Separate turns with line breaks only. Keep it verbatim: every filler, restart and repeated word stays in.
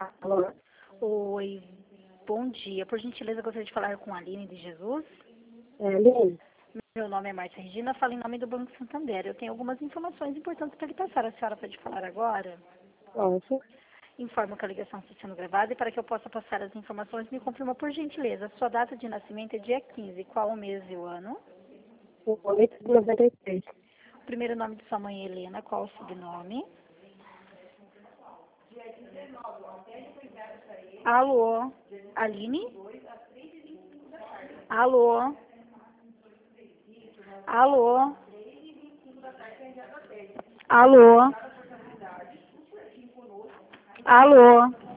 Alô?
Oi, bom dia. Por gentileza, gostaria de falar com a Aline de Jesus.
É, Aline?
Meu nome é Márcia Regina, falo em nome do Banco Santander. Eu tenho algumas informações importantes para lhe passar. A senhora pode falar agora?
Posso?
Informo que a ligação está sendo gravada e para que eu possa passar as informações, me confirma por gentileza. Sua data de nascimento é dia quinze. Qual o mês e o ano?
oito de noventa e três.
O primeiro nome de sua mãe é Helena. Qual o sobrenome? Alô? Aline? Alô? Alô? Alô? Alô?